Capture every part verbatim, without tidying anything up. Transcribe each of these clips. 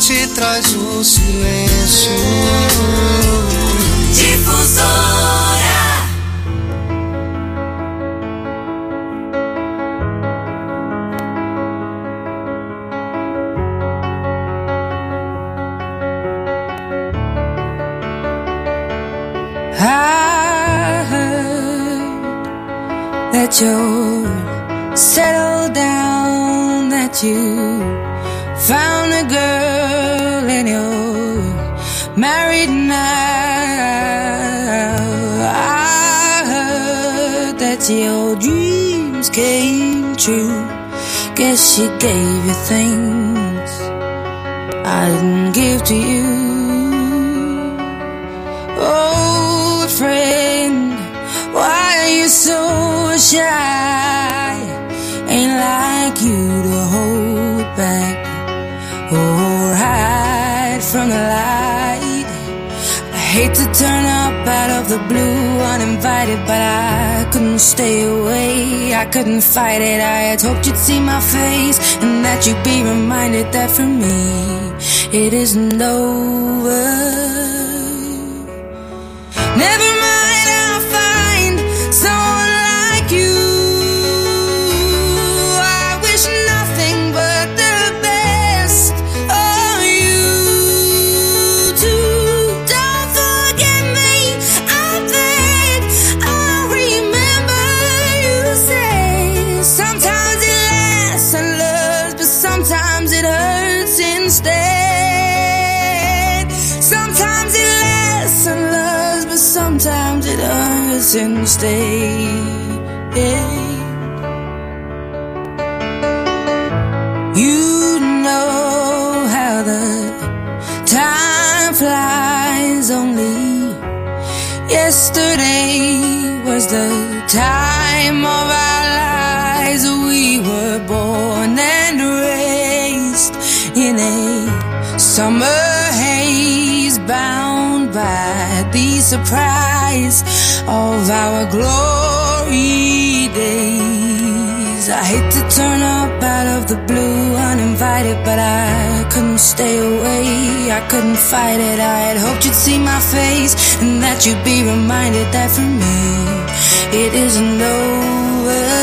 noite traz o silêncio. Difusora. I heard that you're settled down, that you found a girl and you're married now. I heard that your dreams came true. Guess she gave you things I didn't give to you. Old friend, why are you so shy? Ain't like you to hold back or hide from the light. I hate to turn up out of the blue uninvited, but I couldn't stay away. I couldn't fight it. I had hoped you'd see my face and that you'd be reminded that for me it isn't over. Never mind, I'll find someone like you. I wish nothing but the best for you too. Don't forget me, I think I'll remember you say sometimes it lasts and loves, but sometimes it hurts instead. Sometimes it lasts and loves, but sometimes it hurts instead. You know how the time flies. Only yesterday was the time of our lives. We were born and raised in a summer haze, bound by the surprise of our glory days. I hate to turn up out of the blue uninvited, but I couldn't stay away. I couldn't fight it. I had hoped you'd see my face and that you'd be reminded that for me it isn't over.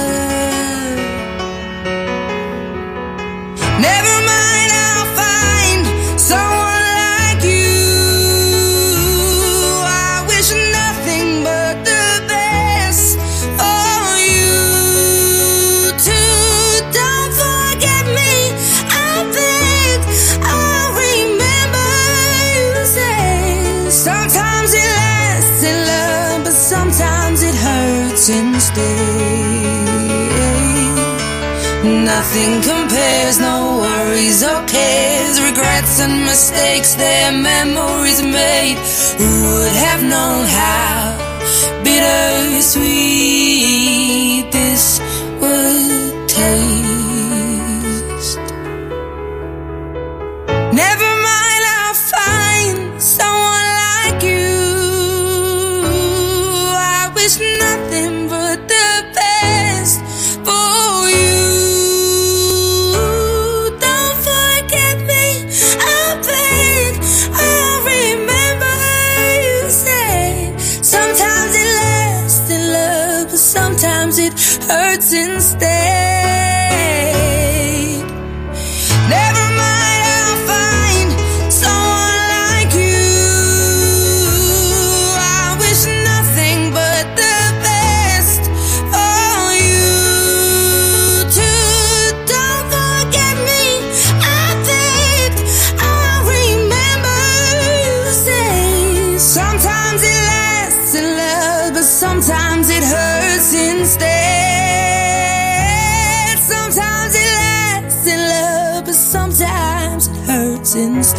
Never mind, I'll find someone like you. I wish nothing but the best for you too. Don't forget me, I think I'll remember you say sometimes it lasts in love, but sometimes it hurts instead. Nothing compares, no worries or cares, regrets and mistakes, their memories made. Who would have known how bittersweet this would taste? Never mind, I'll find someone like you. I wish nothing but the best for you. Don't forget me, I think I'll remember you say sometimes it lasts in love, but sometimes it hurts instead. Never mind, I'll find someone like you. I wish nothing but the best for you too. Don't forget me, I think I'll remember you say sometimes it lasts in love, but sometimes it hurts instead. Sometimes it lasts in love, but sometimes it hurts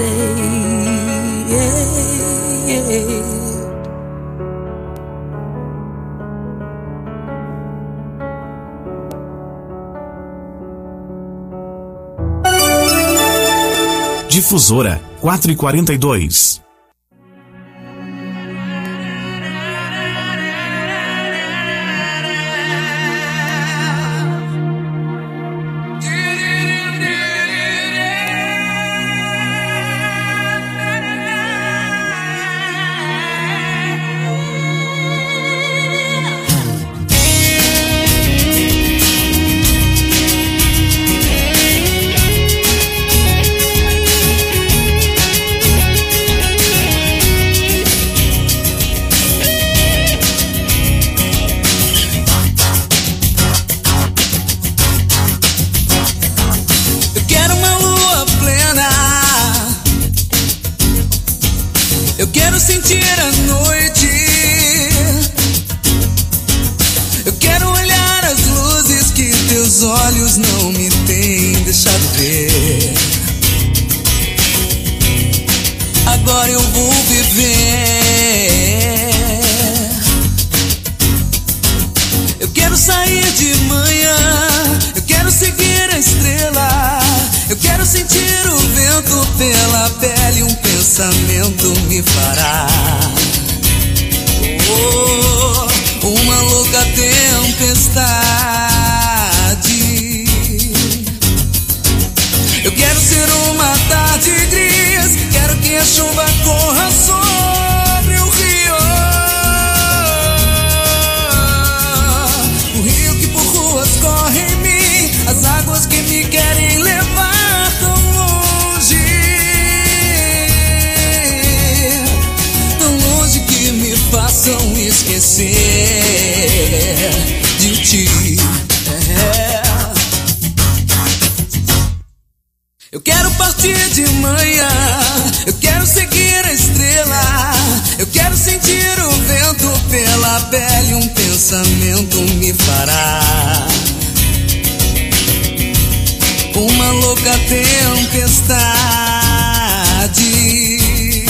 instead. Difusora quatro e quarenta e dois. sentir a noite. Eu quero olhar as luzes que teus olhos não me têm deixado ver. Agora eu vou viver. Eu quero sair de manhã, eu quero seguir a estrela. Eu quero sentir o vento pela pele, um pensamento me fará oh, uma louca tempestade. Eu quero ser uma tarde gris, quero que a chuva corra sobre o rio. O rio que por ruas corre em mim, as águas que me querem levar tão longe, tão longe que me façam esquecer de ti. É. Eu quero partir de manhã, eu quero seguir a estrela. Eu quero sentir o vento pela pele, um pensamento me fará uma louca tempestade.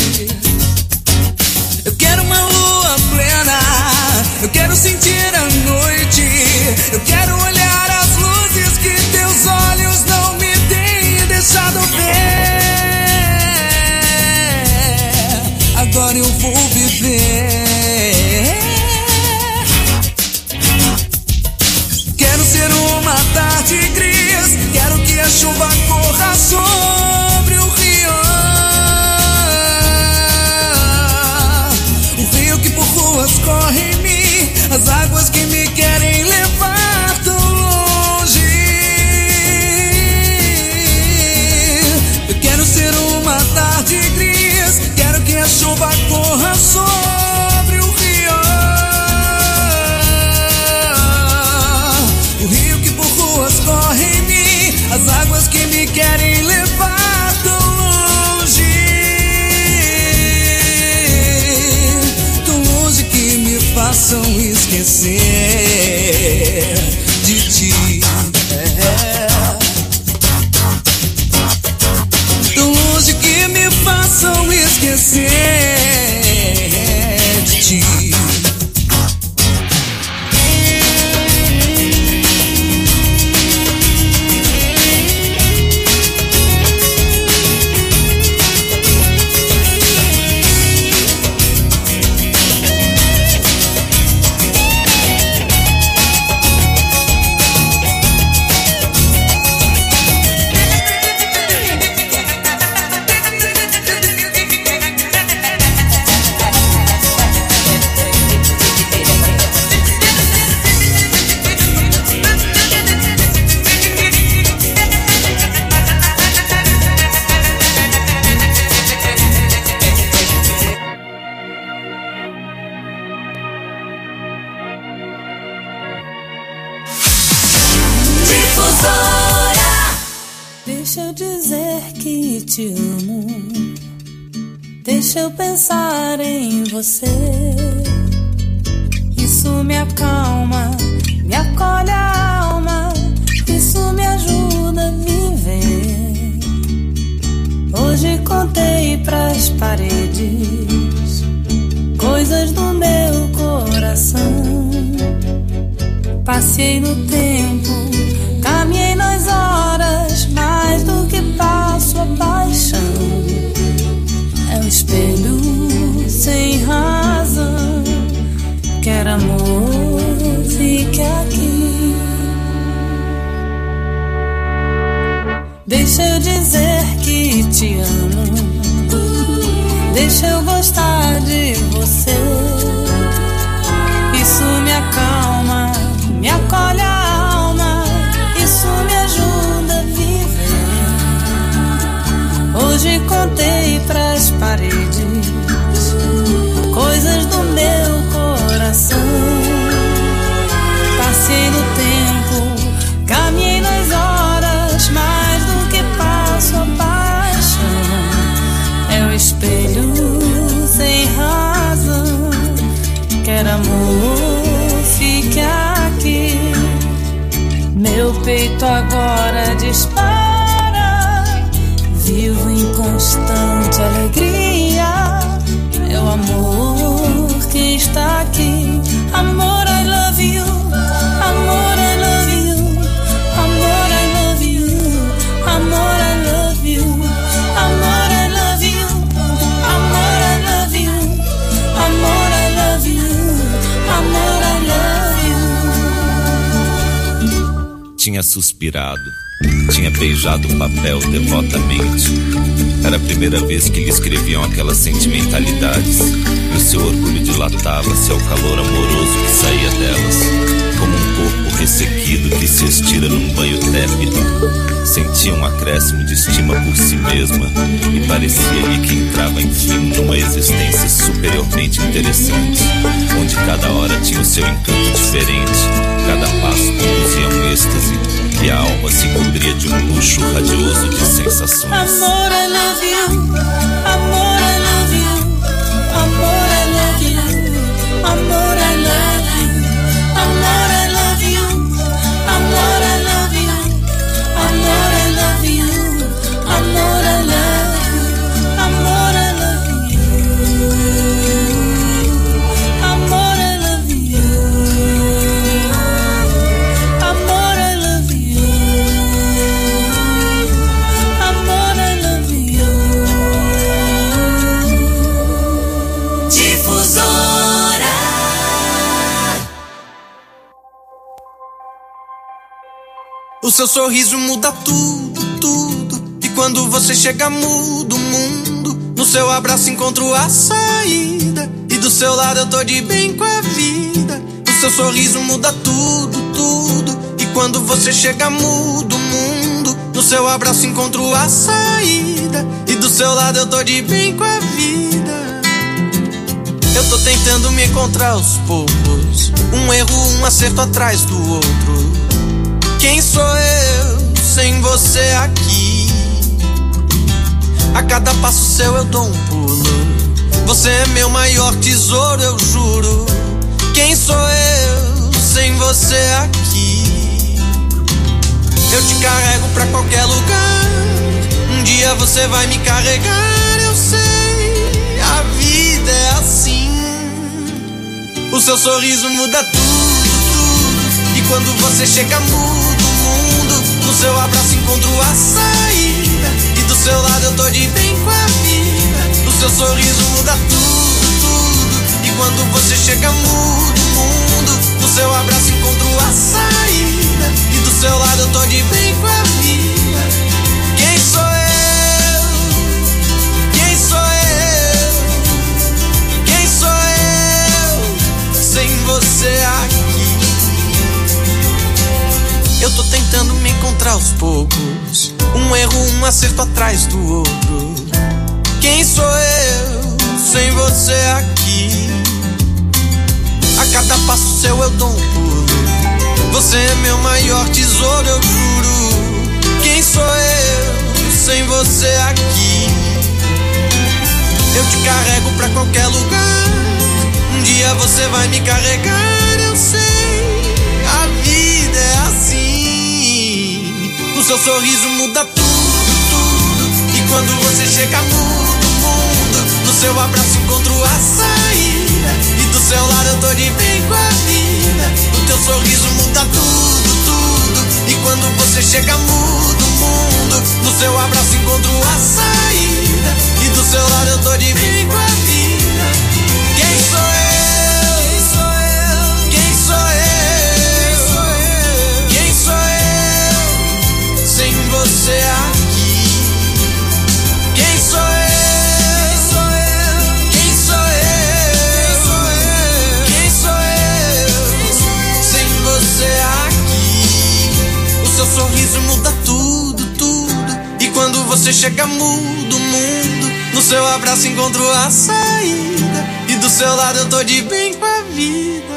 Eu quero uma lua plena, eu quero sentir a noite. Eu quero olhar as luzes que teus olhos não me têm deixado ver. Agora eu vou viver. Quero ser uma tarde gris, quero que a chuva corra sobre o rio. O rio que por ruas corre em mim, as águas que me querem levar tão longe. Eu quero ser uma tarde gris, quero que a chuva corra sobre o rio. O rio que por ruas corre em mim, as águas que me querem levar tão longe, tão longe que me façam esquecer de ti. É. Tão longe que me façam esquecer de ti. Deixa eu dizer que te amo, deixa eu pensar em você. Isso me acalma, me acolhe a alma, isso me ajuda a viver. Hoje contei pras paredes coisas do meu coração. Passei no tempo, caminhei nas horas, mais do que passo a paixão. É um espelho sem razão, quer amor, fique aqui. Deixa eu dizer que te amo, deixa eu gostar de você. Isso me acalma, me acolhe a alma, isso me ajuda a viver. Hoje contei pras paredes coisas do meu coração. Passei no tempo, caminhei nas horas, mais do que passo a paixão. É o espelho sem razão, peito agora dispara. Vivo em constante alegria. É o amor que está aqui. Amor, I love you. Amor, I love you. Amor, I love you. Amor, I love you. Amor, I love you. Amor, I love you. Amor, I love you. Amor, I love you. Tinha suspirado, tinha beijado o papel devotamente. Era a primeira vez que lhe escreviam aquelas sentimentalidades, e o seu orgulho dilatava-se ao calor amoroso que saía delas, como um corpo ressequido que se estira num banho tépido. Sentia um acréscimo de estima por si mesma, e parecia-lhe que entrava enfim numa existência superiormente interessante, onde cada hora tinha o seu encanto diferente, cada passo conduzia a um êxtase, e a alma se cobria de um luxo radioso de sensações. Amor, I love you. Amor, I love you. Amor, I love you. Amor, I love you. Amor, I love you. Amor, I love you. Amor, I love you. Amor, I love you. Amor, I love you. Amor, I love you. Amor, I love you. Amor, I love you. Difusora. O seu sorriso muda tudo, tudo. E quando você chega muda o mundo. No seu abraço encontro a saída. E do seu lado eu tô de bem com a vida. O seu sorriso muda tudo, tudo. E quando você chega muda o mundo. No seu abraço encontro a saída. E do seu lado eu tô de bem com a vida. Eu tô tentando me encontrar aos poucos. Um erro, um acerto atrás do outro. Quem sou eu sem você aqui? A cada passo seu eu dou um pulo. Você é meu maior tesouro, eu juro. Quem sou eu sem você aqui? Eu te carrego pra qualquer lugar. Um dia você vai me carregar, eu sei. A vida é assim. O seu sorriso muda tudo, tudo. E quando você chega muda o mundo. No seu abraço encontro a saída. E do seu lado eu tô de bem com a vida. O seu sorriso muda tudo, tudo. E quando você chega muda o mundo. No seu abraço encontro a saída. E do seu lado eu tô de bem com a vida. Quem sou eu? Quem sou eu? Quem sou eu sem você aqui? Eu tô tentando me encontrar aos poucos. Um erro, um acerto atrás do outro. Quem sou eu sem você aqui? A cada passo seu eu dou um pulo. Você é meu maior tesouro, eu juro. Quem sou eu sem você aqui? Eu te carrego pra qualquer lugar. Um dia você vai me carregar, eu sei. A vida é assim. O seu sorriso muda tudo, tudo. E quando você chega muda o mundo. No seu abraço encontro a saída. E do seu lado eu tô de bem com a vida. O teu sorriso muda tudo, tudo. E quando você chega muda o mundo. No seu abraço encontro a saída. E do seu lado eu tô de bem com a vida. Quem sou eu? Quem sou eu? Quem sou eu? Quem sou eu sem você aqui? Quem sou eu? Quem sou eu? Quem sou eu sem você aqui? O seu sorriso muda tudo, tudo. E quando você chega muda o mundo. No seu abraço encontro a saída. E do seu lado eu tô de bem com a vida.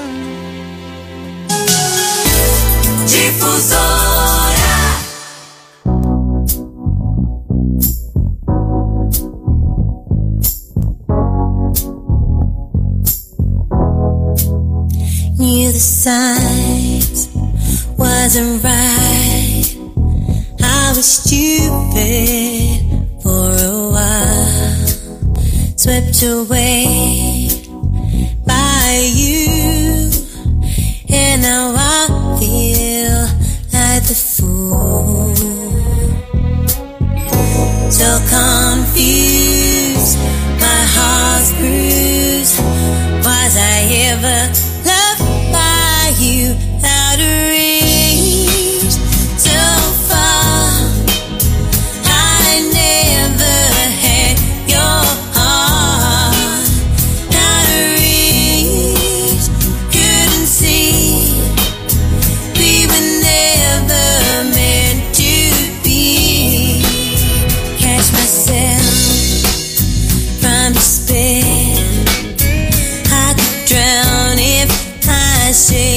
Difusora. Knew the signs wasn't right. was stupid for a while, swept away by you, and now I feel like the fool. So confused, my heart's bruised. Was I ever loved by you? Out of reach, so far. I never had your heart. Out of reach, couldn't see. We were never meant to be. Catch myself from despair. I could drown if I say.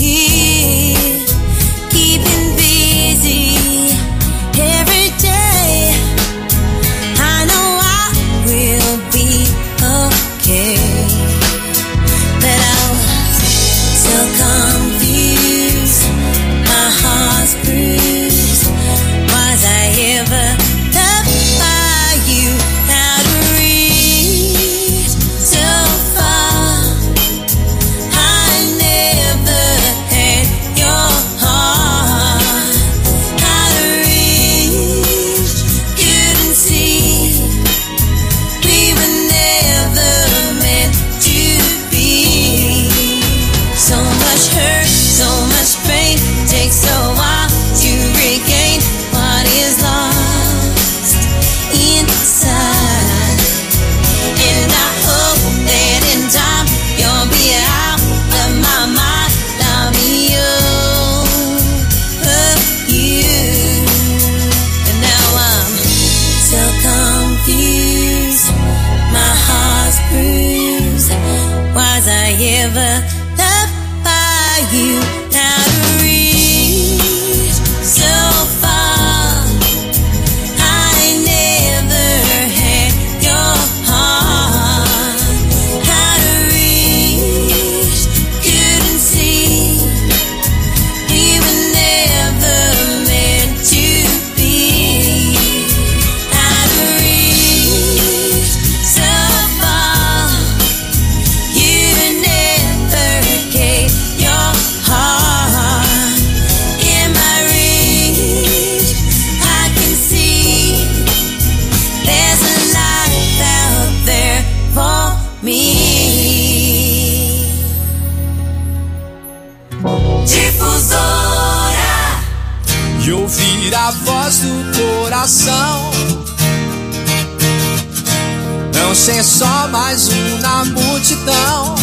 Ser só mais um na multidão,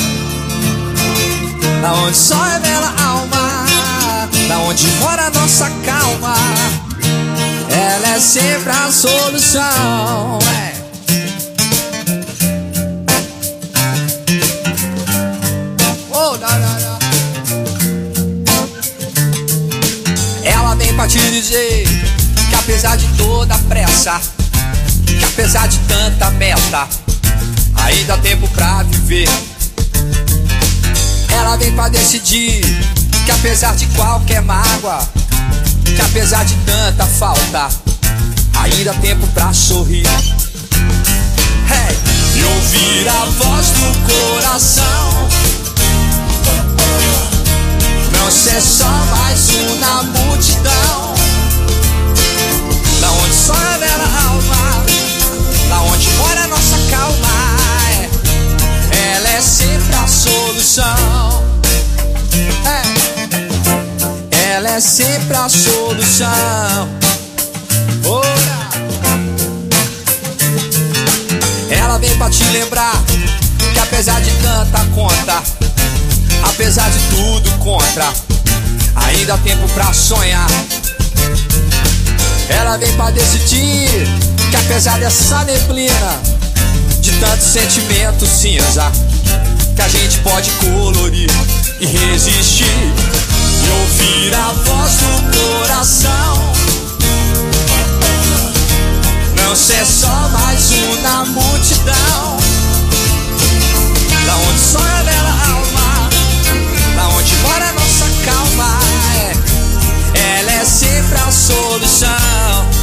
da onde só revela a alma, da onde mora a nossa calma. Ela é sempre a solução. É. Oh, da, da, da. Ela vem pra te dizer que apesar de toda a pressa, que apesar de tanta meta, ainda há tempo pra viver. Ela vem pra decidir que apesar de qualquer mágoa, que apesar de tanta falta, ainda há tempo pra sorrir. Hey! E ouvir a voz do coração, não ser só mais um na multidão, da onde só revela a alma, da onde mora a nossa calma. Ela é sempre a solução. É. Ela é sempre a solução. Ora. Ela vem pra te lembrar que apesar de tanta conta, apesar de tudo contra, ainda há tempo pra sonhar. Ela vem pra decidir que apesar dessa neblina, de tanto sentimento cinza, que a gente pode colorir e resistir. E ouvir a voz do coração, não ser só mais um na multidão, da onde só revela a alma, da onde mora a nossa calma. É. Ela é sempre a solução.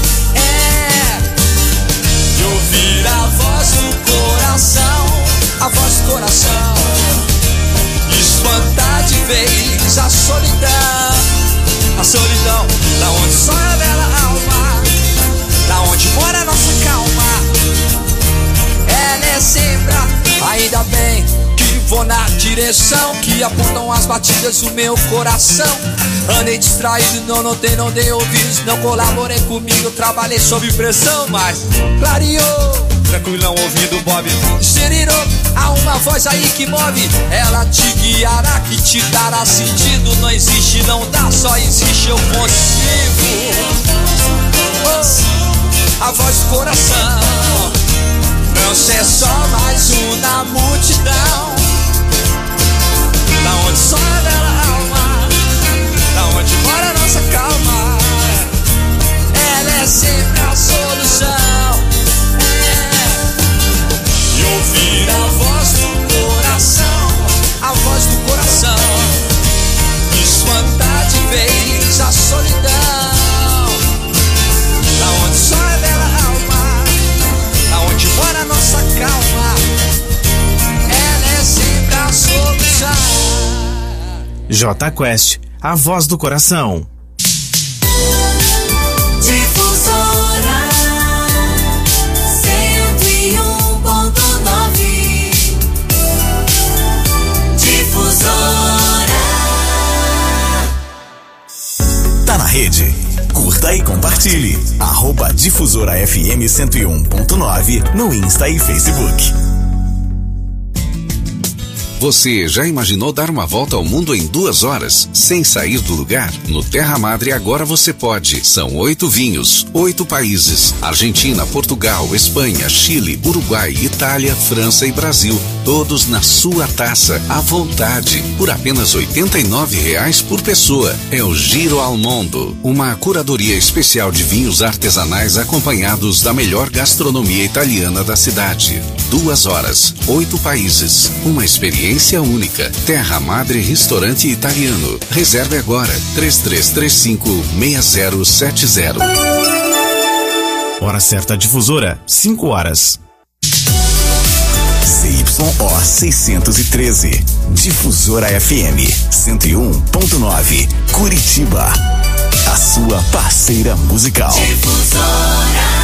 direção que apontam as batidas do meu coração. Andei distraído, não notei, não dei ouvidos, não colaborei comigo, eu trabalhei sob pressão, mas clareou. Tranquilão ouvindo Bob. Gerirou, há uma voz aí que move, ela te guiará, que te dará sentido. Não existe, não dá, só existe eu consigo. Oh, a voz do coração. Não ser só mais um na multidão. Da onde só revela a alma, da onde mora a nossa calma. Ela é sempre a solução. E ouvir a voz do coração, a voz do coração, espantar de vez a solidão. Da onde só revela a alma, da onde mora a nossa calma. Ela é sempre a solução. J Quest, a voz do coração. Difusora cento e um ponto nove. Difusora. Tá na rede? Curta e compartilhe. Arroba Difusora F M cento e um ponto nove no Insta e Facebook. Você já imaginou dar uma volta ao mundo em duas horas, sem sair do lugar? No Terra Madre agora você pode. São oito vinhos, oito países: Argentina, Portugal, Espanha, Chile, Uruguai, Itália, França e Brasil. Todos na sua taça, à vontade, por apenas oitenta e nove reais por pessoa. É o Giro ao Mundo, uma curadoria especial de vinhos artesanais acompanhados da melhor gastronomia italiana da cidade. Duas horas, oito países, uma experiência única. Terra Madre Restaurante Italiano. Reserve agora. três três três cinco, seis zero sete zero. Hora certa Difusora, cinco horas. C Y O seiscentos e treze. Difusora F M cento e um ponto nove. Curitiba. A sua parceira musical. Difusora.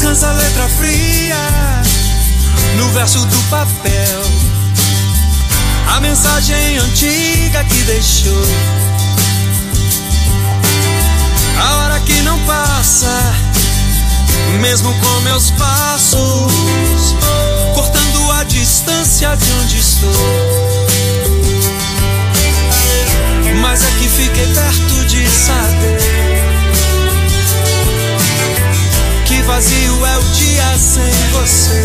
Mas a letra fria no verso do papel, a mensagem antiga que deixou. A hora que não passa, mesmo com meus passos, cortando a distância de onde estou. Mas é que fiquei perto de saber que vazio é o dia sem você.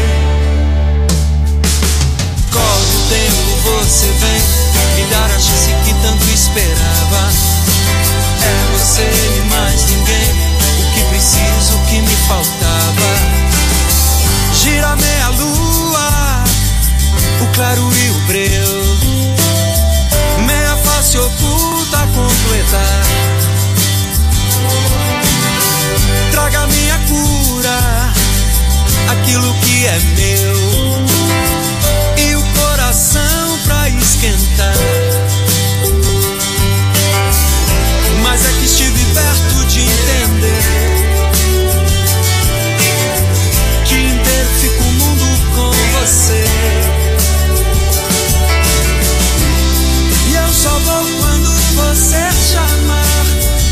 Corre o tempo, você vem me dar a chance que tanto esperava. É você e mais ninguém, o que preciso, o que me faltava. Gira meia lua, o claro e o breu, meia face oculta a completar. Traga minha cura, aquilo que é meu, e o coração pra esquentar. Mas é que estive perto de entender que inteiro fica o mundo com você. E eu só vou quando você chamar,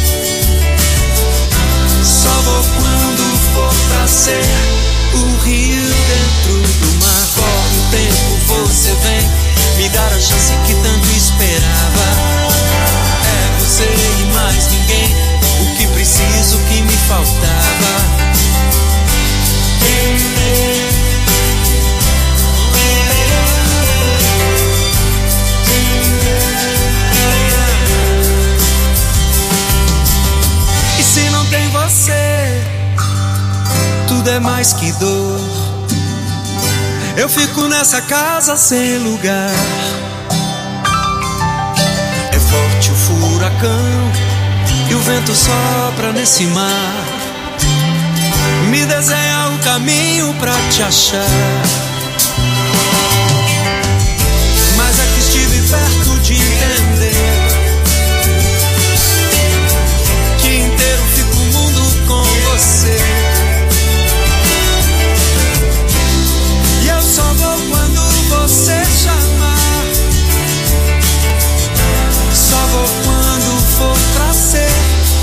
só vou quando for pra ser o rio dentro do mar. Corre o tempo, você vem me dar a chance que tanto esperava. É você e mais ninguém, o que preciso, o que me faltava. E se não tem você, tudo é mais que dor. Eu fico nessa casa sem lugar. É forte o furacão e o vento sopra nesse mar. Me desenha o caminho pra te achar. Mas é que estive perto de entender que inteiro fica o mundo com você. E eu só vou quando você chamar, só vou quando for pra ser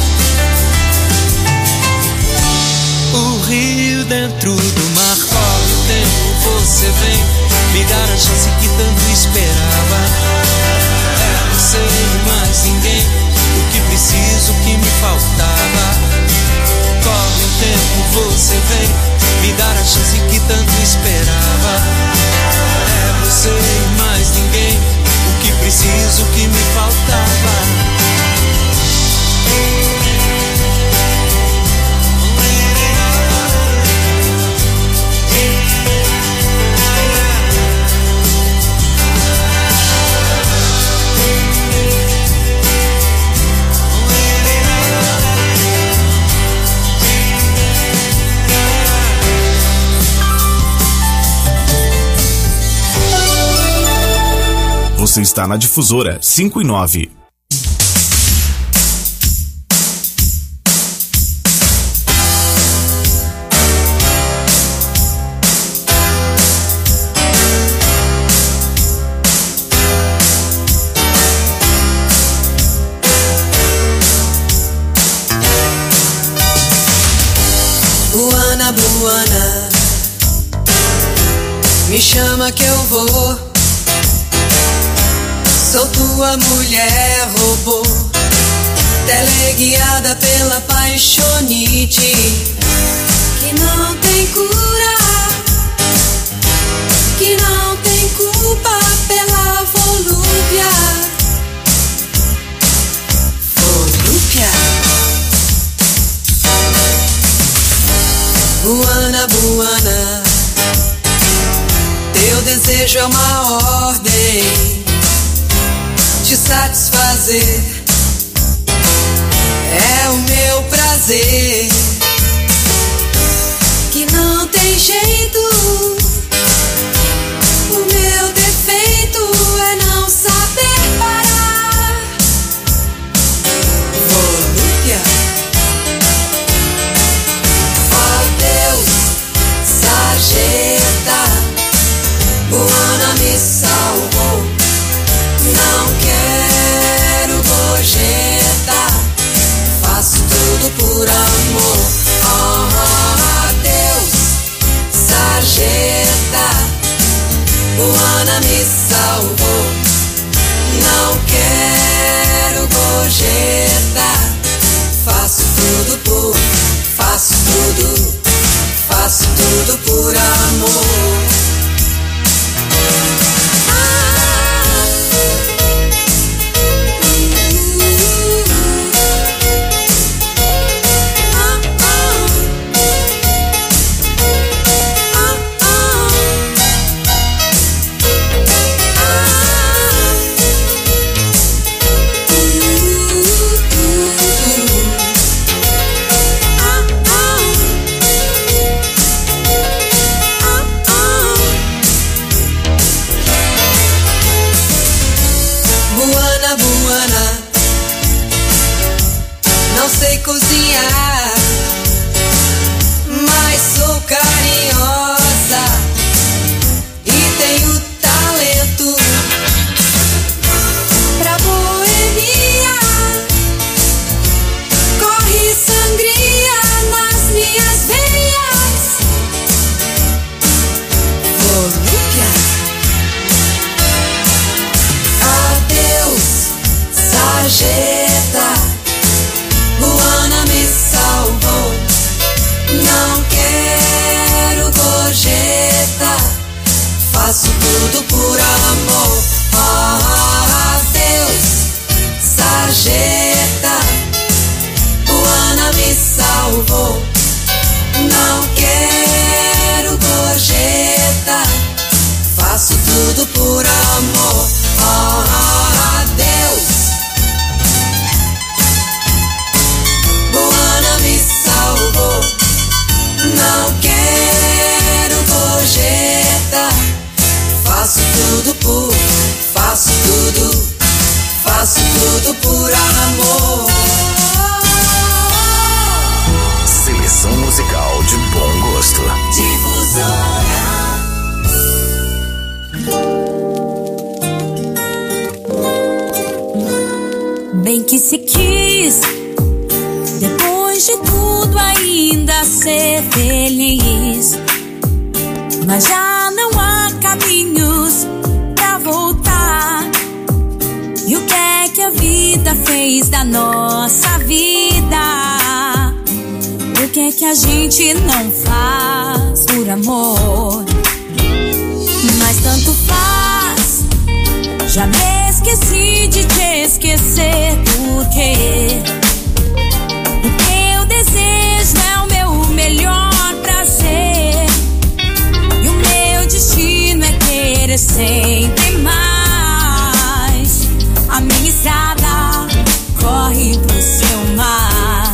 o rio dentro do mar. Corre o tempo, você vem me dar a chance que tanto esperava. É você e mais ninguém, o que preciso, o que me faltava. Corre o tempo, você vem me dar a chance que tanto esperava. É você e mais ninguém, o que preciso, o que me faltava. Você está na Difusora cinco e nove. Buana, buana, me chama que eu vou. Sou tua mulher robô, teleguiada pela paixonite que não tem cura, que não tem culpa pela volúpia. Volúpia. Buana, buana, teu desejo é uma ordem te satisfazer, é o meu prazer, que não tem jeito. O meu defeito é não saber parar. Volúpia. Ó Deus, Moana me salvou. Não quero gorjeta. Faço tudo por, faço tudo, faço tudo por amor. Cozinhar, mas sou carinhosa e tenho talento pra boemia. Corre sangria nas minhas veias. Volúpia. Adeus, sarjeta. Moana me salvou. Não quero gorjeta. Faço tudo por amor. Oh, adeus, sarjeta. Moana me salvou. Não quero gorjeta. Faço tudo por amor. Oh, adeus. Não quero gorjeta. Faço tudo por, faço tudo, faço tudo por amor. Seleção musical de bom gosto. Difusora. Bem que se quis, depois de tudo ainda ser feliz, mas já não há caminhos pra voltar. E o que é que a vida fez da nossa vida? O que é que a gente não faz por amor? Mas tanto faz, já me esqueci de te esquecer, porque o teu desejo é o meu melhor prazer, e o meu destino é querer sempre mais. A minha estrada corre pro seu mar.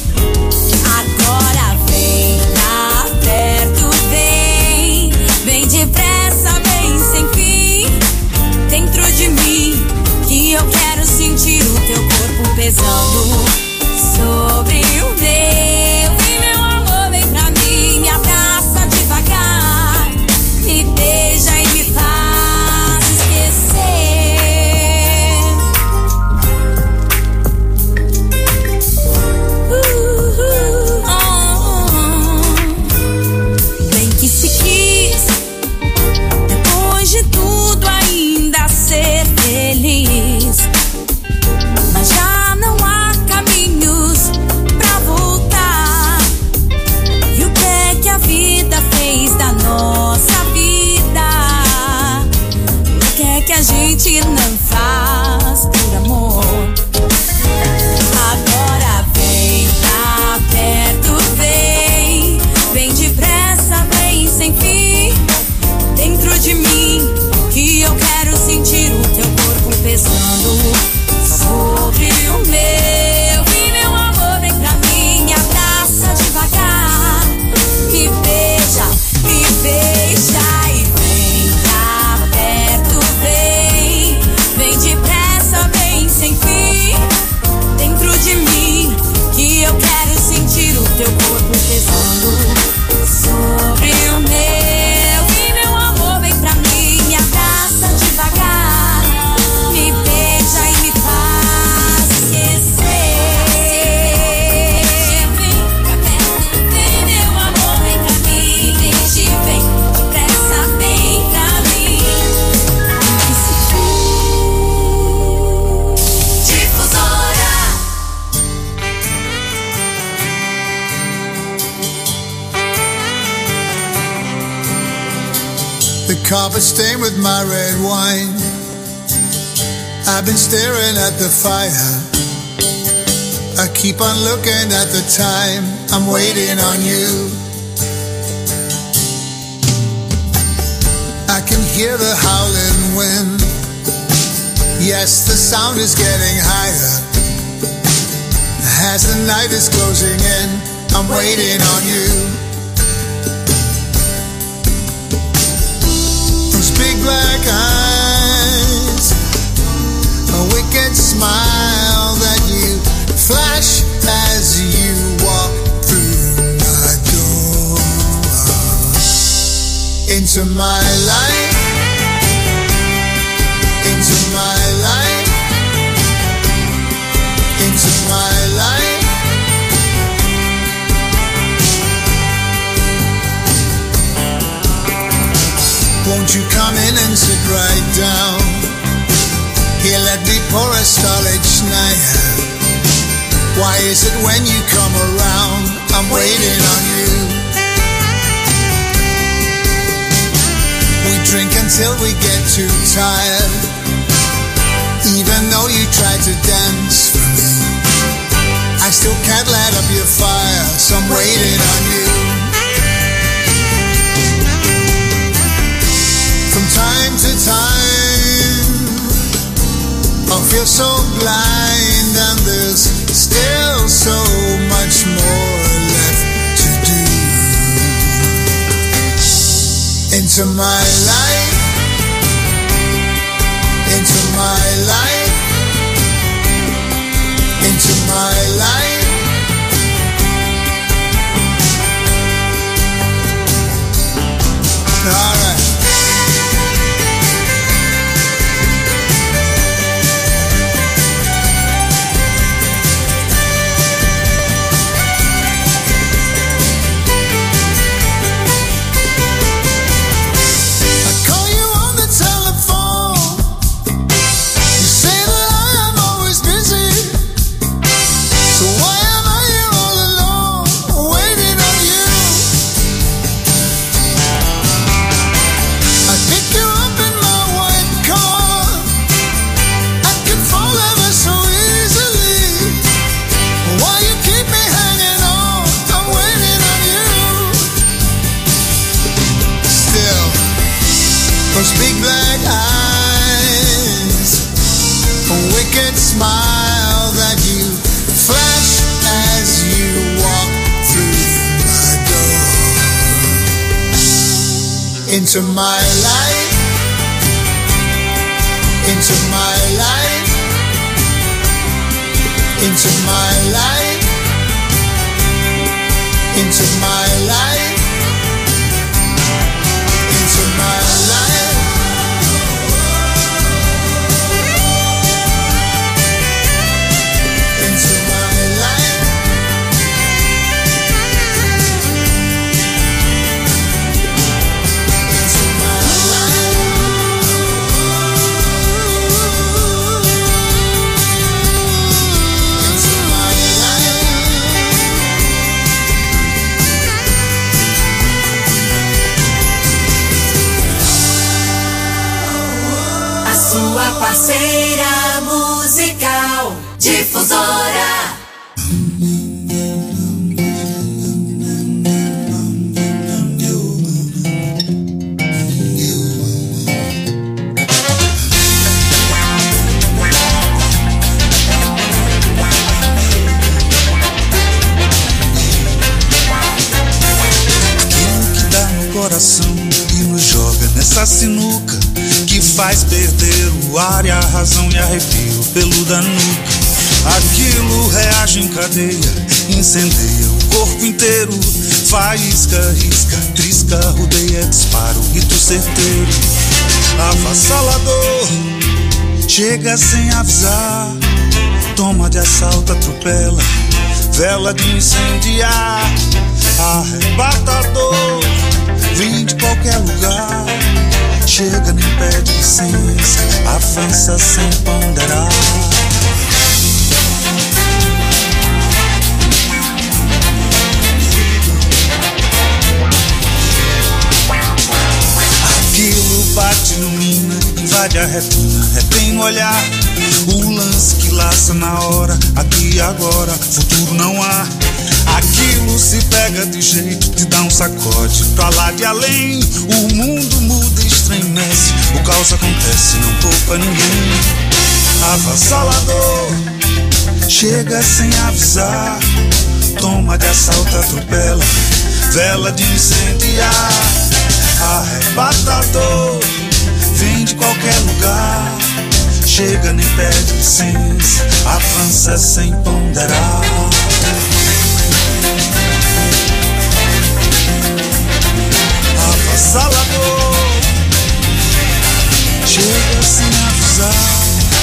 Agora vem pra perto, vem, vem depressa, vem sem fim, dentro de mim, que eu quero sentir o teu corpo pesando. Carpet stained with my red wine. I've been staring at the fire. I keep on looking at the time. I'm waiting on you. I can hear the howling wind. Yes, the sound is getting higher. As the night is closing in, I'm waiting on you. Those big black eyes, a wicked smile that you flash as you walk through my door. Into my life, into my life, into my life. Won't you come in and sit right down? Here, let me pour a Stolichnaya. Why is it when you come around, I'm waiting on you? We drink until we get too tired. Even though you tried to dance for me, I still can't light up your fire, so I'm waiting on you. From time to time, I feel so blind, and there's still so much more left to do. Into my life, into my life, into my life. All right. Those big black eyes, a wicked smile that you flash as you walk through my door. Into my life, into my life, into my life, into my life, into my life. Sua parceira musical, Difusora. Aquilo que dá no coração e nos joga nessa sinuca, que faz perder o ar e a razão e arrepio pelo da nuca. Aquilo reage em cadeia, incendeia o corpo inteiro, faísca, risca, trisca, rodeia, dispara o rito certeiro. Avassalador, chega sem avisar, toma de assalto, atropela, vela de incendiar. Arrebatador, vem de qualquer lugar, chega, nem pede licença, avança sem ponderar. Aquilo invade a retina, retém no olhar. O lance que laça na hora, aqui e agora, futuro não há. Aquilo se pega de jeito, te dá um sacode pra lá de além. O mundo muda e estremece, o caos acontece, não poupa ninguém. Avassalador, chega sem avisar, toma de assalto, atropela, vela de incendiar. Arrebatador, vem de qualquer lugar, chega nem pede licença, avança é sem ponderar. Avassalador, chega sem avisar,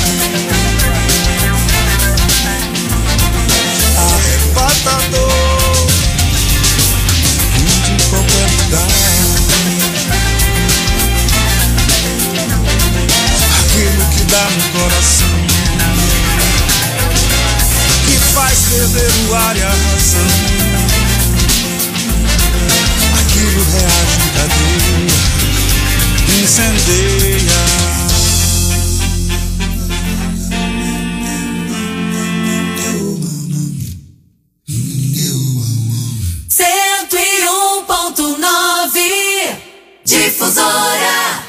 arrebatador, vem de qualquer lugar. Aquilo que dá no coração, que faz perder o ar e a razão. Aquilo reage em cadeia, incendeia. Cento e um ponto nove Difusora.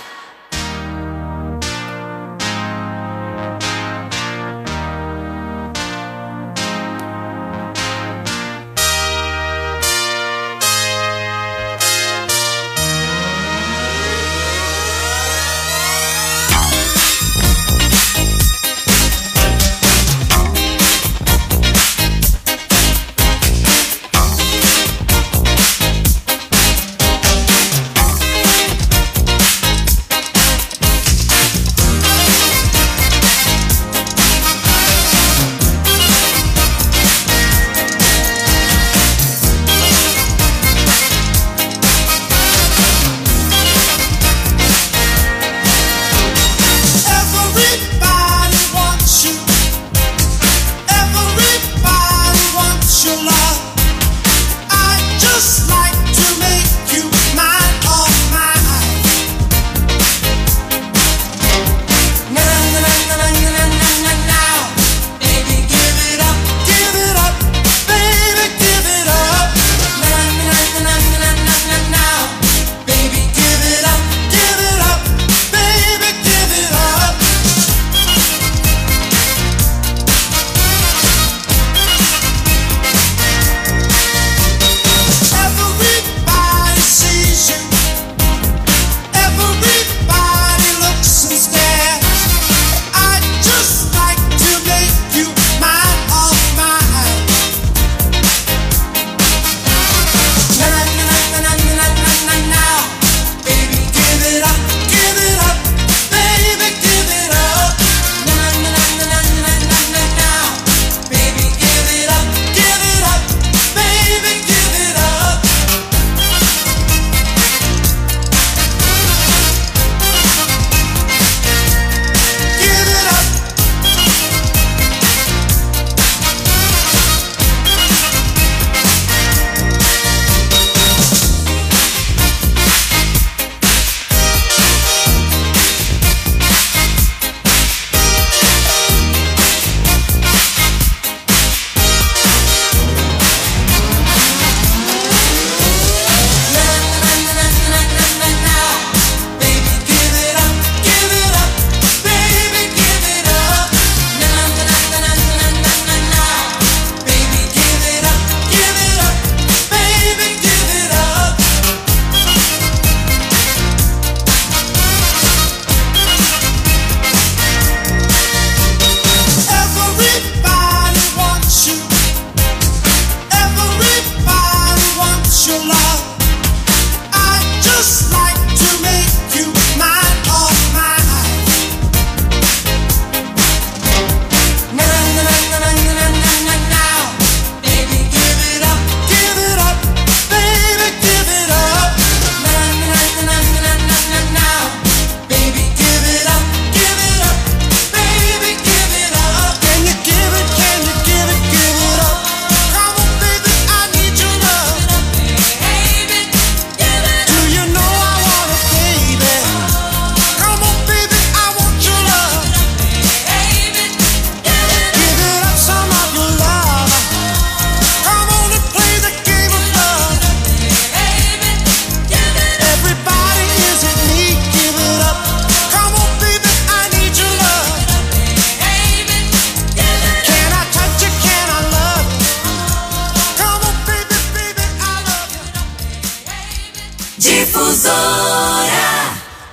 Difusora.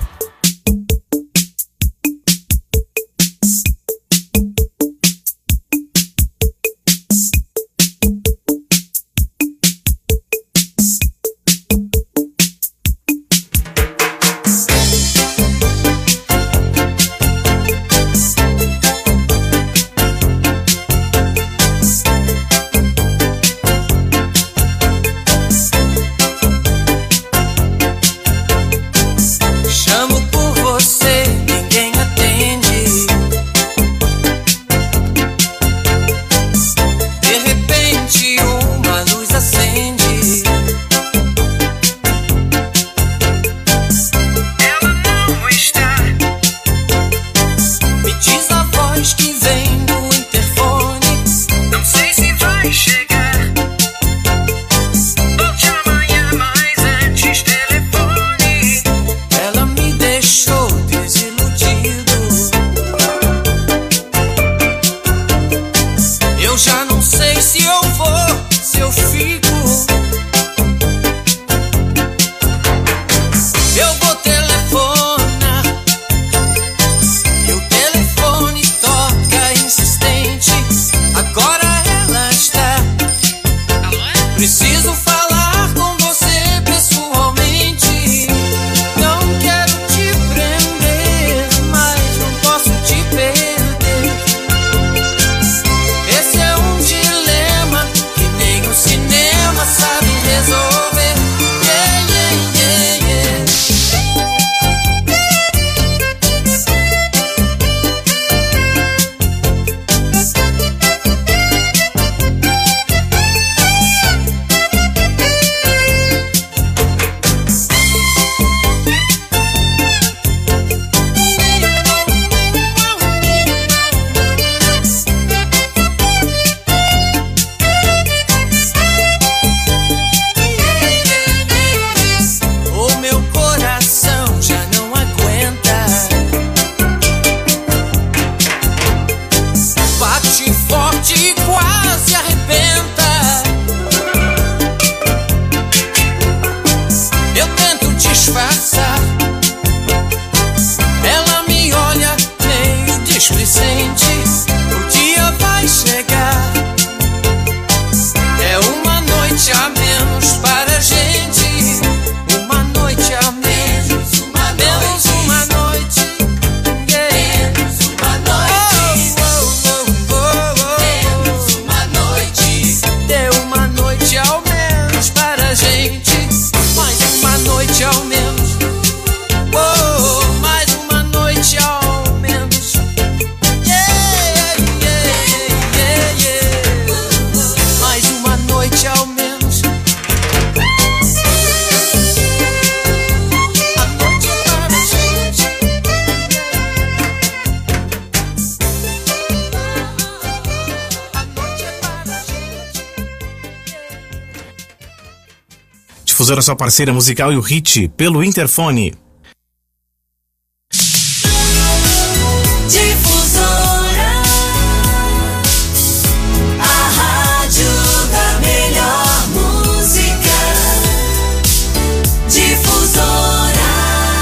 Difusora, sua parceira musical e o hit pelo interfone. Difusora, a rádio da melhor música. Difusora.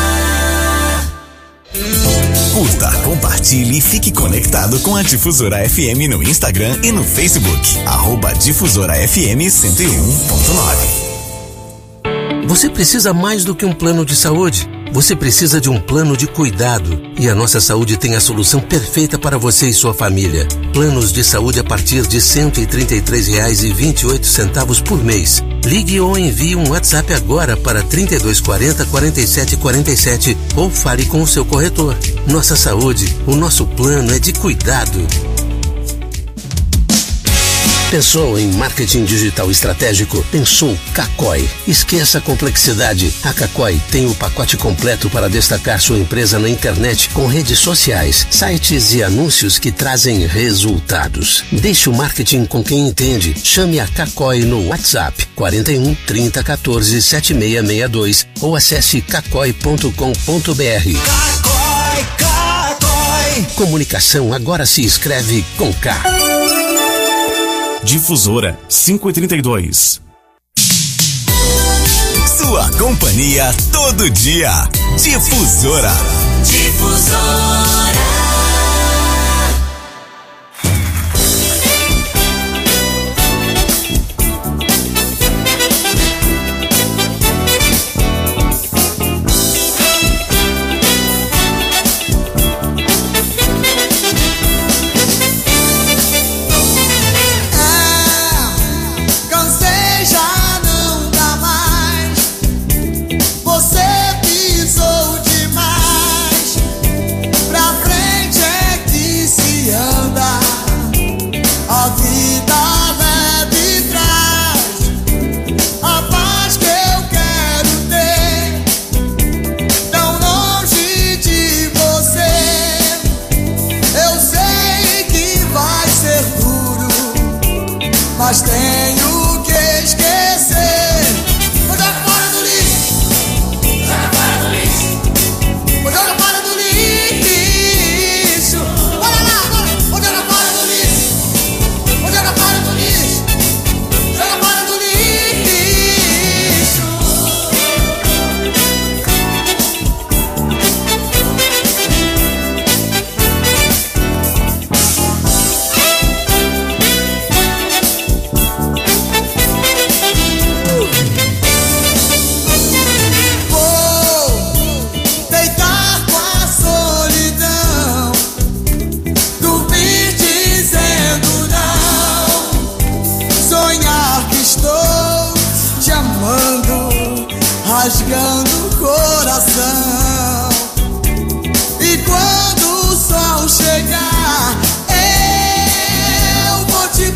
Curta, compartilhe e fique conectado com a Difusora F M no Instagram e no Facebook. Arroba Difusora F M cento e um ponto nove. Você precisa mais do que um plano de saúde. Você precisa de um plano de cuidado. E a Nossa Saúde tem a solução perfeita para você e sua família. Planos de saúde a partir de cento e trinta e três reais e vinte e oito centavos por mês. Ligue ou envie um WhatsApp agora para trinta e dois quarenta, quarenta e sete quarenta e sete ou fale com o seu corretor. Nossa Saúde, o nosso plano é de cuidado. Pensou em marketing digital estratégico? Pensou Cacói. Esqueça a complexidade. A Cacói tem o pacote completo para destacar sua empresa na internet com redes sociais, sites e anúncios que trazem resultados. Deixe o marketing com quem entende. Chame a Cacói no WhatsApp quarenta e um, trinta, quatorze, setenta e seis sessenta e dois ou acesse cacói ponto com ponto br. Cacói, Cacói. Comunicação agora se escreve com K. Difusora cinco e trinta e dois. Sua Sua companhia todo dia. Difusora. Difusora. Mas tenho que esquecer. Vou jogar fora do lixo. Joga fora do lixo. Vou jogar fora do lixo. Bora lá, bora. Vou jogar fora do lixo. Vou jogar fora do lixo. Joga fora do rasgando o coração. E quando o sol chegar, eu vou te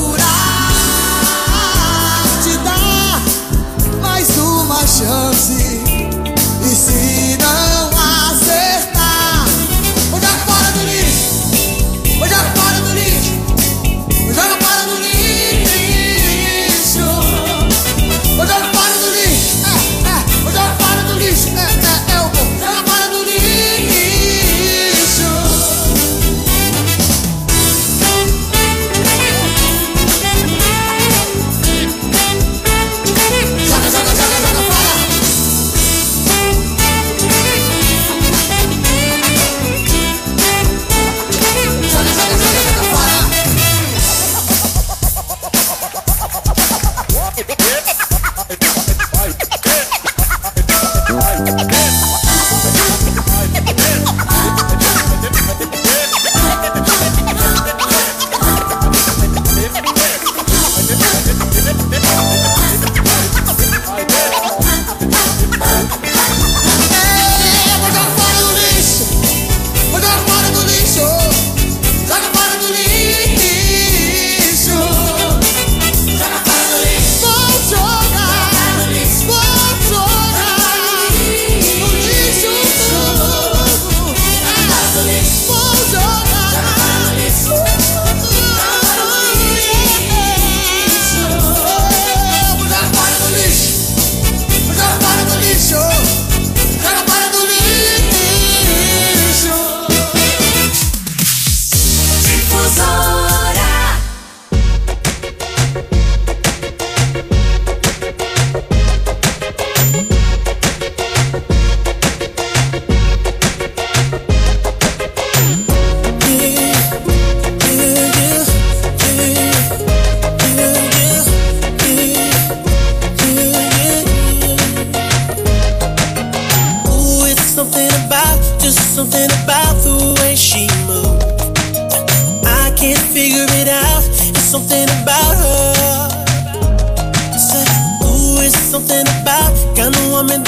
procurar, te dar mais uma chance. E se não acertar, vou jogar fora do lixo. Vou jogar fora do lixo. Vou jogar fora do lixo. Vou jogar fora do lixo. Vou jogar fora do lixo, é, é, eu vou jogar fora do lixo. Joga, joga, joga, joga fora. Joga, joga, joga, joga fora. Something about her. Said, ooh, it's something about kind of woman